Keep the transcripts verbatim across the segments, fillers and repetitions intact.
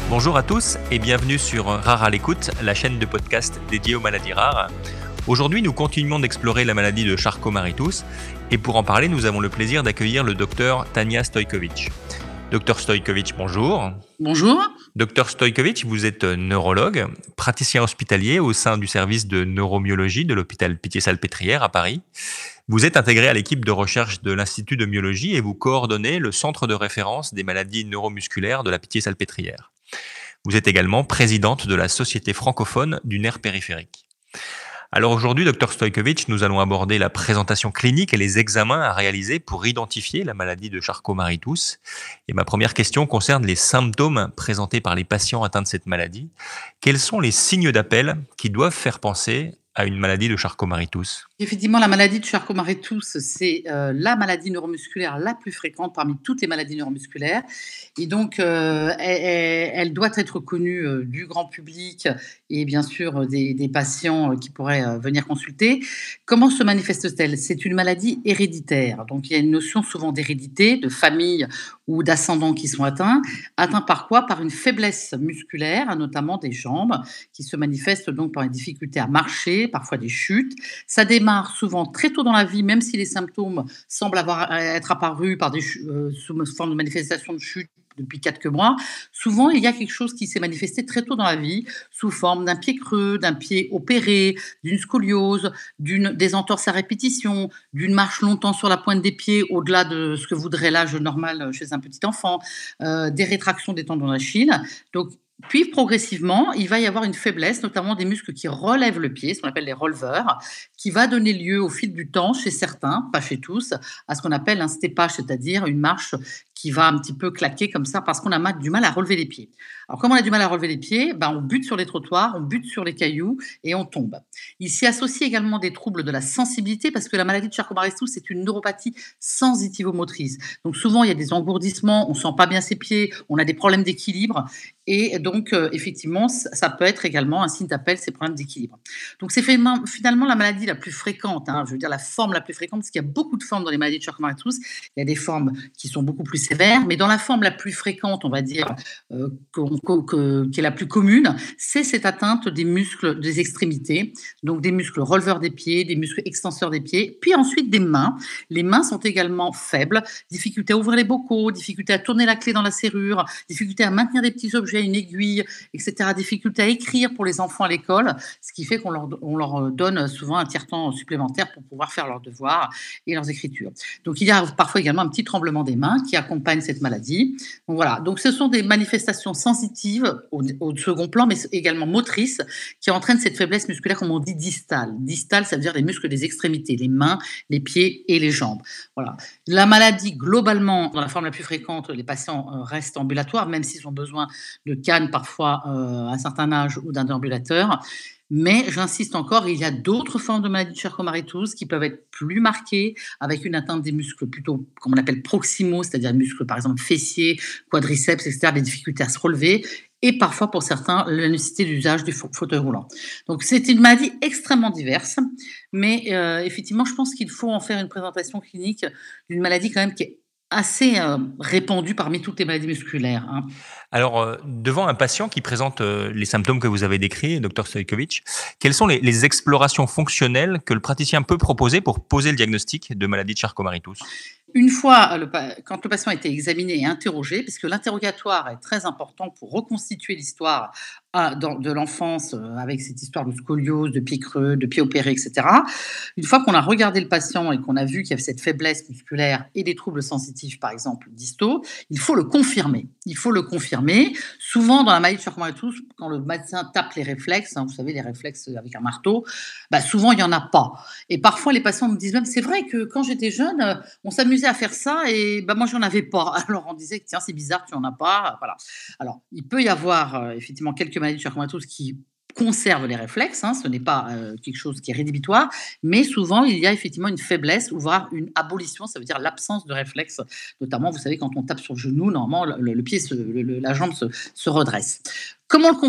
Bonjour à tous et bienvenue sur Rare à l'écoute, la chaîne de podcast dédiée aux maladies rares. Aujourd'hui, nous continuons d'explorer la maladie de Charcot-Marie-Tooth et pour en parler, nous avons le plaisir d'accueillir le docteur Tania Stojkovic. Docteur Stojkovic, bonjour. Bonjour. Docteur Stojkovic, vous êtes neurologue, praticien hospitalier au sein du service de neuromyologie de l'hôpital Pitié-Salpêtrière à Paris. Vous êtes intégré à l'équipe de recherche de l'Institut de myologie et vous coordonnez le centre de référence des maladies neuromusculaires de la Pitié-Salpêtrière. Vous êtes également présidente de la Société francophone du nerf périphérique. Alors aujourd'hui, docteur Stojkovic, nous allons aborder la présentation clinique et les examens à réaliser pour identifier la maladie de Charcot-Marie-Tooth. Et ma première question concerne les symptômes présentés par les patients atteints de cette maladie. Quels sont les signes d'appel qui doivent faire penser à une maladie de Charcot-Marie-Tooth? Effectivement, la maladie de Charcot-Marie-Tooth, c'est euh, la maladie neuromusculaire la plus fréquente parmi toutes les maladies neuromusculaires. Et donc, euh, elle, elle doit être connue euh, du grand public et bien sûr euh, des, des patients euh, qui pourraient euh, venir consulter. Comment se manifeste-t-elle? C'est une maladie héréditaire. Donc, il y a une notion souvent d'hérédité, de famille ou d'ascendants qui sont atteints. Atteints par quoi? Par une faiblesse musculaire, notamment des jambes, qui se manifeste donc par une difficulté à marcher, parfois des chutes. Ça démarre souvent très tôt dans la vie, même si les symptômes semblent avoir, être apparus par des, euh, sous forme de manifestation de chute depuis quelques mois. Souvent, il y a quelque chose qui s'est manifesté très tôt dans la vie, sous forme d'un pied creux, d'un pied opéré, d'une scoliose, d'une, des entorses à répétition, d'une marche longtemps sur la pointe des pieds, au-delà de ce que voudrait l'âge normal chez un petit enfant, euh, des rétractions des tendons d'Achille. Donc, puis progressivement, il va y avoir une faiblesse, notamment des muscles qui relèvent le pied, ce qu'on appelle les releveurs, qui va donner lieu au fil du temps, chez certains, pas chez tous, à ce qu'on appelle un stépage, c'est-à-dire une marche qui va un petit peu claquer comme ça parce qu'on a du mal à relever les pieds. Alors, comme on a du mal à relever les pieds, ben, on bute sur les trottoirs, on bute sur les cailloux et on tombe. Il s'y associe également des troubles de la sensibilité parce que la maladie de Charcot-Marie-Tooth, c'est une neuropathie sensitivo-motrice. Donc, souvent, il y a des engourdissements, on sent pas bien ses pieds, on a des problèmes d'équilibre et donc, euh, effectivement, ça peut être également un signe d'appel, ces problèmes d'équilibre. Donc, c'est finalement la maladie la plus fréquente, hein, je veux dire la forme la plus fréquente, parce qu'il y a beaucoup de formes dans les maladies de Charcot-Marie-Tooth. Il y a des formes qui sont beaucoup plus sévères, mais dans la forme la plus fréquente, on va dire, euh, que, que, qui est la plus commune, c'est cette atteinte des muscles des extrémités, donc des muscles releveurs des pieds, des muscles extenseurs des pieds, puis ensuite des mains. Les mains sont également faibles, difficulté à ouvrir les bocaux, difficulté à tourner la clé dans la serrure, difficulté à maintenir des petits objets, une aiguille, et cetera. Difficulté à écrire pour les enfants à l'école, ce qui fait qu'on leur, on leur donne souvent un tiers-temps supplémentaire pour pouvoir faire leurs devoirs et leurs écritures. Donc, il y a parfois également un petit tremblement des mains qui accompagne cette maladie. Donc, voilà. Donc, ce sont des manifestations sensitives au, au second plan, mais également motrices, qui entraînent cette faiblesse musculaire, comme on dit, distale. Distale, ça veut dire les muscles des extrémités, les mains, les pieds et les jambes. Voilà. La maladie, globalement, dans la forme la plus fréquente, les patients restent ambulatoires, même s'ils ont besoin de canne parfois euh, à un certain âge ou d'un déambulateur. Mais j'insiste encore, il y a d'autres formes de maladie de Charcot-Marie-Tooth qui peuvent être plus marquées, avec une atteinte des muscles plutôt, comme on appelle proximaux, c'est-à-dire muscles par exemple fessiers, quadriceps, et cetera, des difficultés à se relever, et parfois pour certains, la nécessité d'usage du fauteuil roulant. Donc c'est une maladie extrêmement diverse, mais euh, effectivement, je pense qu'il faut en faire une présentation clinique d'une maladie quand même qui est assez euh, répandue parmi toutes les maladies musculaires, hein. Alors, euh, devant un patient qui présente euh, les symptômes que vous avez décrits, docteur Stojkovic, quelles sont les, les explorations fonctionnelles que le praticien peut proposer pour poser le diagnostic de maladie de Charcot-Marie-Tooth? Une fois, le, quand le patient a été examiné et interrogé, puisque l'interrogatoire est très important pour reconstituer l'histoire à, dans, de l'enfance euh, avec cette histoire de scoliose, de pied creux, de pied opéré, et cetera. Une fois qu'on a regardé le patient et qu'on a vu qu'il y avait cette faiblesse musculaire et des troubles sensitifs, par exemple, distaux, il faut le confirmer. Il faut le confirmer. Souvent, dans la maladie de Charcot-Marie-Tooth, quand le médecin tape les réflexes, hein, vous savez, les réflexes avec un marteau, bah, souvent, il n'y en a pas. Et parfois, les patients me disent même, c'est vrai que quand j'étais jeune, on s'amusait à faire ça et bah, moi, j'en avais pas. Alors, on disait, tiens, c'est bizarre, tu n'en as pas. Voilà. Alors, il peut y avoir euh, effectivement quelques maladies de Charcot-Marie-Tooth qui conservent les réflexes, hein, ce n'est pas euh, quelque chose qui est rédhibitoire, mais souvent il y a effectivement une faiblesse, ou voire une abolition, ça veut dire l'absence de réflexe, notamment vous savez quand on tape sur le genou, normalement le, le pied, se, le, la jambe se, se redresse. Comment le confirmer ?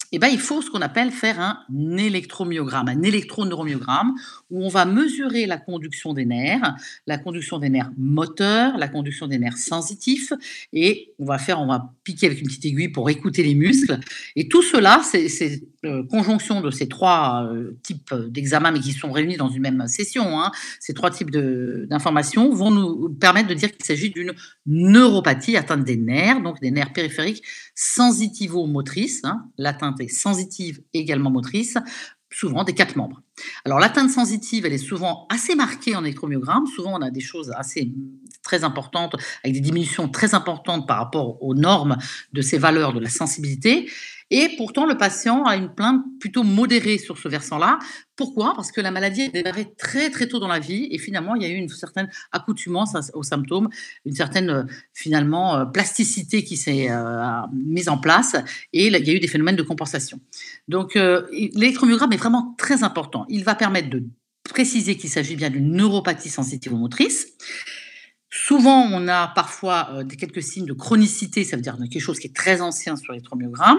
Eh ben, il faut ce qu'on appelle faire un électromyogramme, un électroneurommyogramme, où on va mesurer la conduction des nerfs, la conduction des nerfs moteurs, la conduction des nerfs sensitifs, et on va faire, on va piquer avec une petite aiguille pour écouter les muscles. Et tout cela, c'est c'est, euh, conjonction de ces trois euh, types d'examens, mais qui sont réunis dans une même session, hein, ces trois types de- d'informations vont nous permettre de dire qu'il s'agit d'une neuropathie atteinte des nerfs, donc des nerfs périphériques sensitivo-motrice, hein, l'atteinte est sensitive également motrice, souvent des quatre membres. Alors l'atteinte sensitive, elle est souvent assez marquée en électromyogramme. Souvent, on a des choses assez très importantes, avec des diminutions très importantes par rapport aux normes de ces valeurs de la sensibilité. Et pourtant, le patient a une plainte plutôt modérée sur ce versant-là. Pourquoi? Parce que la maladie est démarrée très très tôt dans la vie et finalement, il y a eu une certaine accoutumance aux symptômes, une certaine euh, finalement euh, plasticité qui s'est euh, mise en place et il y a eu des phénomènes de compensation. Donc, euh, l'électromyogramme est vraiment très important. Il va permettre de préciser qu'il s'agit bien d'une neuropathie sensitive ou motrice. Souvent, on a parfois euh, des quelques signes de chronicité, ça veut dire quelque chose qui est très ancien sur l'électromyogramme.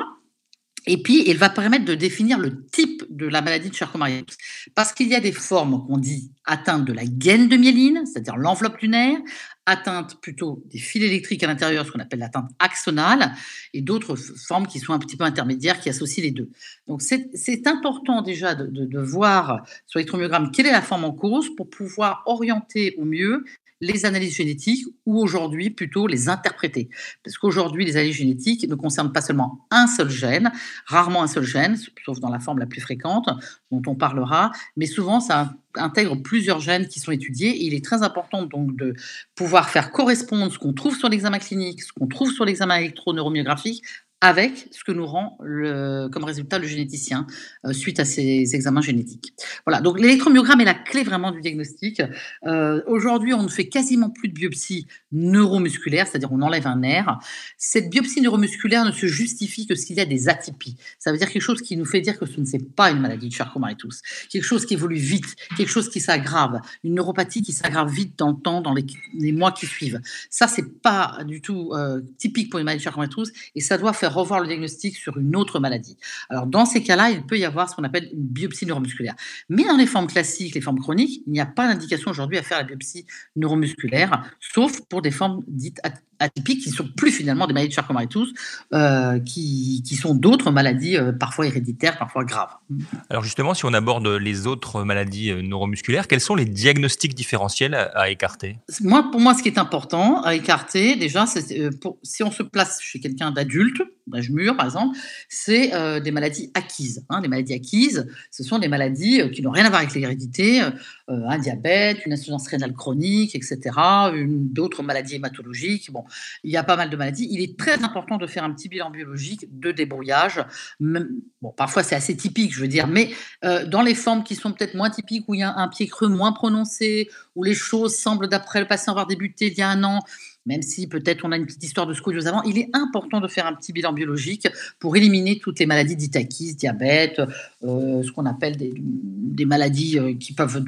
Et puis, il va permettre de définir le type de la maladie de Charcot-Marie-Tooth. Parce qu'il y a des formes qu'on dit atteintes de la gaine de myéline, c'est-à-dire l'enveloppe lunaire, atteinte plutôt des fils électriques à l'intérieur, ce qu'on appelle l'atteinte axonale, et d'autres f- formes qui sont un petit peu intermédiaires, qui associent les deux. Donc, c'est c'est important déjà de, de- de voir sur l'électromyogramme quelle est la forme en cause pour pouvoir orienter au mieux les analyses génétiques ou aujourd'hui plutôt les interpréter. Parce qu'aujourd'hui, les analyses génétiques ne concernent pas seulement un seul gène, rarement un seul gène, sauf dans la forme la plus fréquente, dont on parlera, mais souvent ça intègre plusieurs gènes qui sont étudiés et il est très important donc de pouvoir faire correspondre ce qu'on trouve sur l'examen clinique, ce qu'on trouve sur l'examen électroneuromyographique avec ce que nous rend le, comme résultat le généticien euh, suite à ces examens génétiques. Voilà, donc l'électromyogramme est la clé vraiment du diagnostic. Euh, Aujourd'hui, on ne fait quasiment plus de biopsie neuromusculaire, c'est-à-dire on enlève un nerf. Cette biopsie neuromusculaire ne se justifie que s'il y a des atypies. Ça veut dire quelque chose qui nous fait dire que ce ne c'est pas une maladie de Charcot-Marie-Tooth, quelque chose qui évolue vite, quelque chose qui s'aggrave, une neuropathie qui s'aggrave vite dans le temps, dans les, les mois qui suivent. Ça, c'est pas du tout euh, typique pour une maladie de Charcot-Marie-Tooth et ça doit faire revoir le diagnostic sur une autre maladie. Alors, dans ces cas-là, il peut y avoir ce qu'on appelle une biopsie neuromusculaire. Mais dans les formes classiques, les formes chroniques, il n'y a pas d'indication aujourd'hui à faire la biopsie neuromusculaire, sauf pour des formes dites atypiques qui ne sont plus finalement des maladies de Charcot-Marie-Tooth, euh, qui, qui sont d'autres maladies, euh, parfois héréditaires, parfois graves. Alors justement, si on aborde les autres maladies euh, neuromusculaires, quels sont les diagnostics différentiels à, à écarter? Moi, pour moi, ce qui est important à écarter, déjà, c'est euh, pour- si on se place chez quelqu'un d'adulte, d'âge mûr par exemple, c'est euh, des maladies acquises. Hein. Les maladies acquises, ce sont des maladies euh, qui n'ont rien à voir avec l'hérédité, euh, un diabète, une insuffisance rénale chronique, et cetera, une- d'autres maladies hématologiques. Bon, il y a pas mal de maladies. Il est très important de faire un petit bilan biologique de débrouillage. Même- bon, parfois, c'est assez typique, je veux dire, mais euh, dans les formes qui sont peut-être moins typiques, où il y a un pied creux moins prononcé, où les choses semblent, d'après le patient, avoir débuté il y a un an, même si peut-être on a une petite histoire de scoliose avant, il est important de faire un petit bilan biologique pour éliminer toutes les maladies dites acquises, diabète, euh, ce qu'on appelle des, des maladies euh, qui peuvent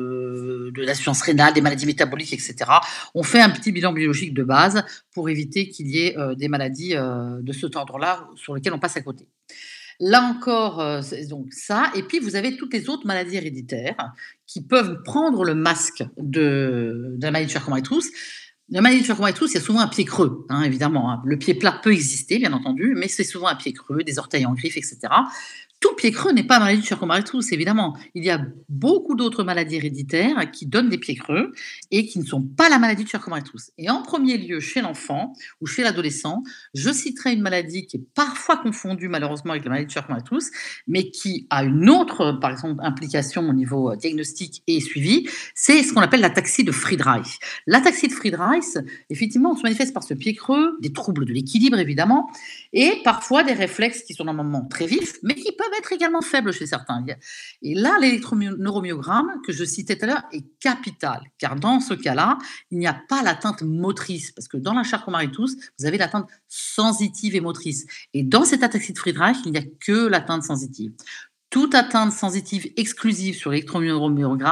de, de l'insuffisance rénale, des maladies métaboliques, et cetera. On fait un petit bilan biologique de base pour éviter qu'il y ait euh, des maladies euh, de cet ordre-là sur lesquelles on passe à côté. Là encore, euh, c'est donc ça. Et puis, vous avez toutes les autres maladies héréditaires qui peuvent prendre le masque de, de la maladie de Charcot-Marie-Tooth. La maladie de Charcot-Marie-Tooth, il y a souvent un pied creux, hein, évidemment. Hein. Le pied plat peut exister, bien entendu, mais c'est souvent un pied creux, des orteils en griffe, et cetera. Tout pied creux n'est pas maladie de Charcot-Marie-Tooth, évidemment. Il y a beaucoup d'autres maladies héréditaires qui donnent des pieds creux et qui ne sont pas la maladie de Charcot-Marie-Tooth. Et en premier lieu, chez l'enfant ou chez l'adolescent, je citerai une maladie qui est parfois confondue malheureusement avec la maladie de Charcot-Marie-Tooth, mais qui a une autre, par exemple, implication au niveau euh, diagnostic et suivi, c'est ce qu'on appelle l'ataxie de Friedreich. L'ataxie de Friedreich, effectivement, on se manifeste par ce pied creux, des troubles de l'équilibre évidemment, et parfois des réflexes qui sont normalement très vifs, mais qui peuvent être également faibles chez certains. Et là, l'électroneuromyogramme que je citais tout à l'heure est capital, car dans ce cas-là, il n'y a pas l'atteinte motrice, parce que dans la Charcot-Marie-Tooth, vous avez l'atteinte sensitive et motrice. Et dans cette ataxie de Friedreich, il n'y a que l'atteinte sensitive. Toute atteinte sensitive exclusive sur l'électroneuromyogramme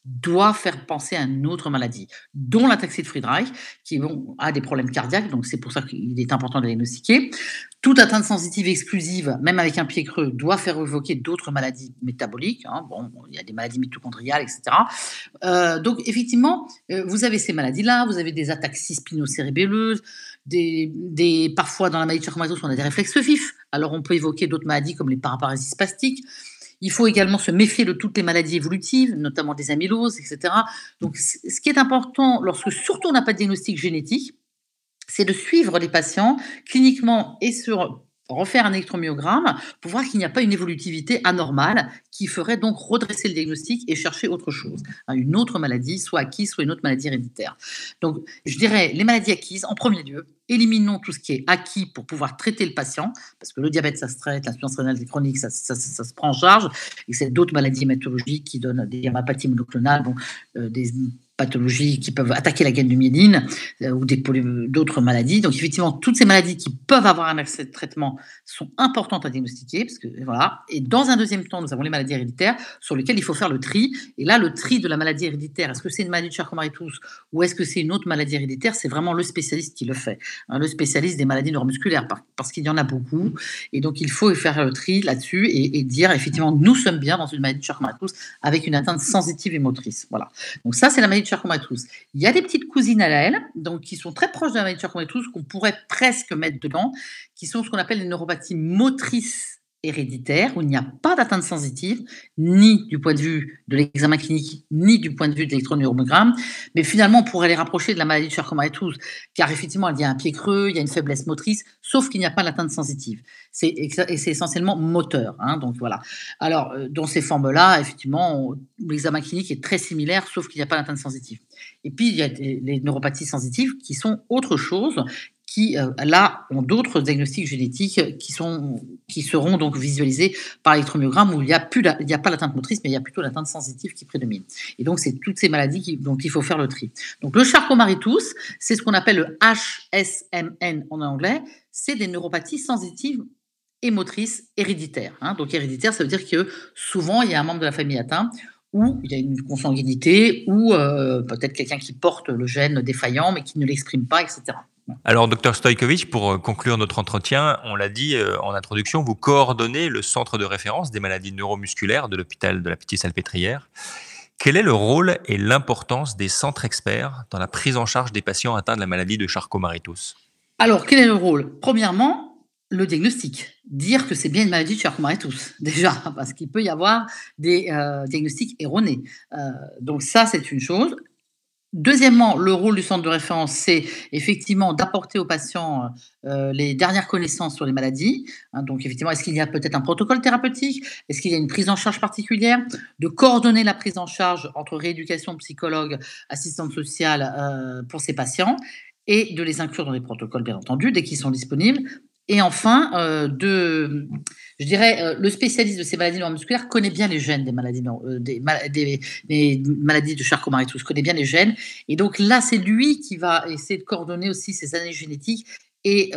doit faire penser à une autre maladie, dont l'ataxie de Friedreich, qui bon, a des problèmes cardiaques, donc c'est pour ça qu'il est important de la diagnostiquer. Toute atteinte sensitive exclusive, même avec un pied creux, doit faire évoquer d'autres maladies métaboliques. Hein. Bon, il y a des maladies mitochondriales, et cetera. Euh, donc, effectivement, euh, vous avez ces maladies-là, vous avez des ataxies spinocérébelleuses, des, des, parfois dans la maladie de Charcot-Marie-Tooth, on a des réflexes vifs. Alors, on peut évoquer d'autres maladies comme les paraparésies spastiques. Il faut également se méfier de toutes les maladies évolutives, notamment des amyloses, et cetera. Donc, ce qui est important, lorsque surtout on n'a pas de diagnostic génétique, c'est de suivre les patients cliniquement et sur refaire un électromyogramme pour voir qu'il n'y a pas une évolutivité anormale qui ferait donc redresser le diagnostic et chercher autre chose, hein, une autre maladie, soit acquise, soit une autre maladie héréditaire. Donc, je dirais, les maladies acquises, en premier lieu, éliminons tout ce qui est acquis pour pouvoir traiter le patient, parce que le diabète, ça se traite, l'insuffisance rénale chronique, ça, ça, ça, ça se prend en charge, et c'est d'autres maladies hématologiques qui donnent des hémopathies monoclonales, bon, euh, des pathologies qui peuvent attaquer la gaine de myéline euh, ou des, d'autres maladies. Donc, effectivement, toutes ces maladies qui peuvent avoir un accès de traitement sont importantes à diagnostiquer. Parce que, voilà. Et dans un deuxième temps, nous avons les maladies héréditaires sur lesquelles il faut faire le tri. Et là, le tri de la maladie héréditaire, est-ce que c'est une maladie de Charcot-Marie-Tooth ou est-ce que c'est une autre maladie héréditaire? C'est vraiment le spécialiste qui le fait, hein, le spécialiste des maladies neuromusculaires, parce qu'il y en a beaucoup. Et donc, il faut faire le tri là-dessus et, et dire, effectivement, nous sommes bien dans une maladie de Charcot-Marie-Tooth avec une atteinte sensitive et motrice. Voilà. Donc, ça, c'est la maladie de Charcot-Marie-Tooth. Il y a des petites cousines à elle, donc qui sont très proches de la maladie de Charcot-Marie-Tooth, qu'on pourrait presque mettre dedans, qui sont ce qu'on appelle les neuropathies motrices héréditaires, où il n'y a pas d'atteinte sensitive, ni du point de vue de l'examen clinique, ni du point de vue de l'électroneuromogramme, mais finalement, on pourrait les rapprocher de la maladie de Charcot-Marie-Tooth, car effectivement, il y a un pied creux, il y a une faiblesse motrice, sauf qu'il n'y a pas d'atteinte sensitive. C'est, et c'est essentiellement moteur. Hein, donc voilà. Alors, euh, dans ces formes-là, effectivement, on, l'examen clinique est très similaire, sauf qu'il n'y a pas d'atteinte sensitive. Et puis, il y a des, les neuropathies sensitives qui sont autre chose, qui, euh, là, ont d'autres diagnostics génétiques qui, sont, qui seront donc visualisés par l'électromyogramme où il n'y a, plus la, il n'y a pas l'atteinte motrice, mais il y a plutôt l'atteinte sensitive qui prédomine. Et donc, c'est toutes ces maladies qui, dont il faut faire le tri. Donc, le Charcot-Marie-Tooth, c'est ce qu'on appelle le H S M N en anglais, c'est des neuropathies sensitives et motrices héréditaires. Hein. Donc, héréditaire, ça veut dire que souvent, il y a un membre de la famille atteint, ou il y a une consanguinité, ou euh, peut-être quelqu'un qui porte le gène défaillant, mais qui ne l'exprime pas, et cetera. Alors, docteur Stojkovic, pour conclure notre entretien, on l'a dit euh, en introduction, vous coordonnez le centre de référence des maladies neuromusculaires de l'hôpital de la Pitié-Salpêtrière. Quel est le rôle et l'importance des centres experts dans la prise en charge des patients atteints de la maladie de Charcot-Marie-Tooth? Alors, quel est le rôle? Premièrement, le diagnostic. Dire que c'est bien une maladie de Charcot-Marie-Tooth, déjà, parce qu'il peut y avoir des euh, diagnostics erronés. Euh, donc ça, c'est une chose. Deuxièmement, le rôle du centre de référence, c'est effectivement d'apporter aux patients euh, les dernières connaissances sur les maladies. Hein, donc, effectivement, est-ce qu'il y a peut-être un protocole thérapeutique? Est-ce qu'il y a une prise en charge particulière? De coordonner la prise en charge entre rééducation, psychologue, assistante sociale euh, pour ces patients et de les inclure dans les protocoles, bien entendu, dès qu'ils sont disponibles. Et enfin, euh, de, je dirais, euh, le spécialiste de ces maladies neuromusculaires connaît bien les gènes des maladies, euh, des, des, des maladies de Charcot-Marie-Tooth, connaît bien les gènes. Et donc là, c'est lui qui va essayer de coordonner aussi ces analyses génétiques et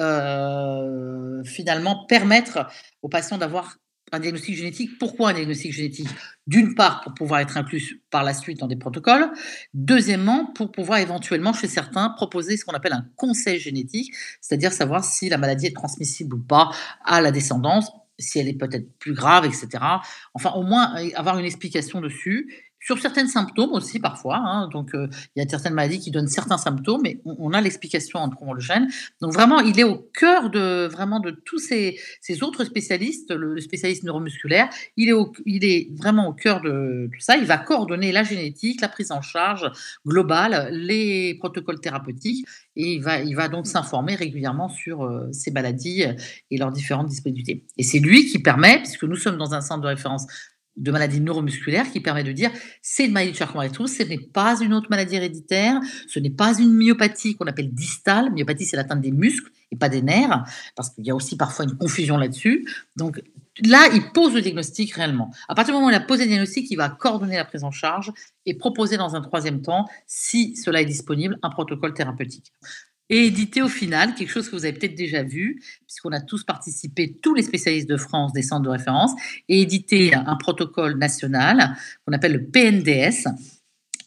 euh, finalement permettre aux patients d'avoir un diagnostic génétique. Pourquoi un diagnostic génétique? D'une part, pour pouvoir être inclus par la suite dans des protocoles. Deuxièmement, pour pouvoir éventuellement, chez certains, proposer ce qu'on appelle un conseil génétique, c'est-à-dire savoir si la maladie est transmissible ou pas à la descendance, si elle est peut-être plus grave, et cetera. Enfin, au moins, avoir une explication dessus. Sur certains symptômes aussi, parfois. Hein, donc, euh, il y a certaines maladies qui donnent certains symptômes, mais on, on a l'explication en trouvant le gène. Donc, vraiment, il est au cœur de, vraiment de tous ces, ces autres spécialistes, le, le spécialiste neuromusculaire. Il est, au, il est vraiment au cœur de tout ça. Il va coordonner la génétique, la prise en charge globale, les protocoles thérapeutiques, et il va, il va donc s'informer régulièrement sur euh, ces maladies et leurs différentes disponibilités. Et c'est lui qui permet, puisque nous sommes dans un centre de référence de maladies neuromusculaires, qui permet de dire c'est une maladie de Charcot-Marie-Tooth, ce n'est pas une autre maladie héréditaire, ce n'est pas une myopathie qu'on appelle distale. Myopathie, c'est l'atteinte des muscles et pas des nerfs, parce qu'il y a aussi parfois une confusion là-dessus. Donc là, il pose le diagnostic réellement. À partir du moment où il a posé le diagnostic, il va coordonner la prise en charge et proposer dans un troisième temps, si cela est disponible, un protocole thérapeutique. Et éditer au final, quelque chose que vous avez peut-être déjà vu, puisqu'on a tous participé, tous les spécialistes de France des centres de référence, et éditer un protocole national qu'on appelle le P N D S,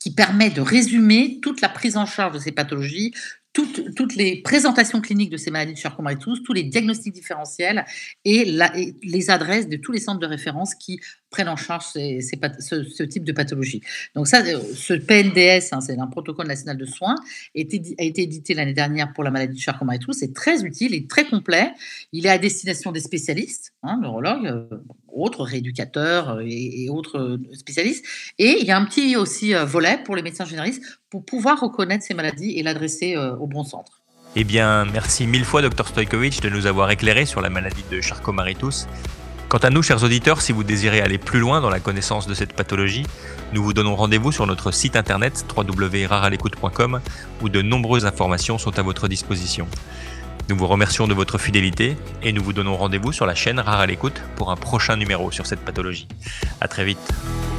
qui permet de résumer toute la prise en charge de ces pathologies, toutes, toutes les présentations cliniques de ces maladies de Charcot-Marie-Tooth, tous les diagnostics différentiels et, la, et les adresses de tous les centres de référence qui prennent en charge ces, ces, ce, ce type de pathologie. Donc ça, ce P N D S, hein, c'est un protocole national de soins, a été, a été édité l'année dernière pour la maladie de Charcot-Marie-Tooth. C'est très utile et très complet. Il est à destination des spécialistes, hein, neurologues, euh, autres rééducateurs et, et autres spécialistes. Et il y a un petit aussi euh, volet pour les médecins généralistes pour pouvoir reconnaître ces maladies et l'adresser euh, au bon centre. Eh bien, merci mille fois, docteur Stojkovic, de nous avoir éclairé sur la maladie de Charcot-Marie-Tooth. Quant à nous, chers auditeurs, si vous désirez aller plus loin dans la connaissance de cette pathologie, nous vous donnons rendez-vous sur notre site internet w w w point rare à l'écoute point com où de nombreuses informations sont à votre disposition. Nous vous remercions de votre fidélité et nous vous donnons rendez-vous sur la chaîne Rare à l'écoute pour un prochain numéro sur cette pathologie. À très vite.